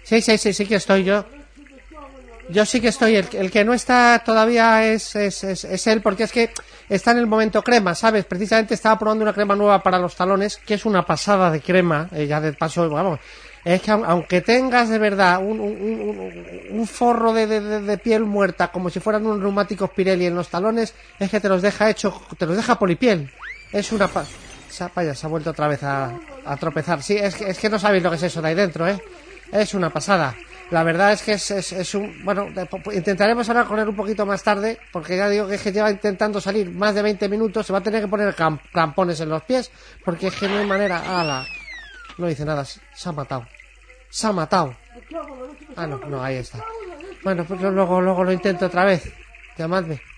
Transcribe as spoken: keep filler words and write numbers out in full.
Sí, sí, sí, sí que estoy yo. Yo sí que estoy, el, el que no está todavía es, es, es, es él, porque es que está en el momento crema, ¿sabes? Precisamente estaba probando una crema nueva para los talones, que es una pasada de crema, eh, ya de paso, vamos, es que aunque tengas de verdad un, un, un, un forro de, de, de piel muerta, como si fueran unos neumáticos Pirelli en los talones, es que te los deja hecho, te los deja polipiel. Es una pa... Vaya, se ha vuelto otra vez a, a tropezar. Sí, es que, es que no sabéis lo que es eso de ahí dentro, ¿eh? Es una pasada. La verdad es que es, es, es un... Bueno, intentaremos hablar con él un poquito más tarde, porque ya digo que es que lleva intentando salir más de veinte minutos, se va a tener que poner crampones en los pies, porque es que no hay manera... ¡Hala! No dice nada, se ha matado. Se ha matado. Ah, no, no, ahí está. Bueno, pues luego, luego lo intento otra vez. Llamadme.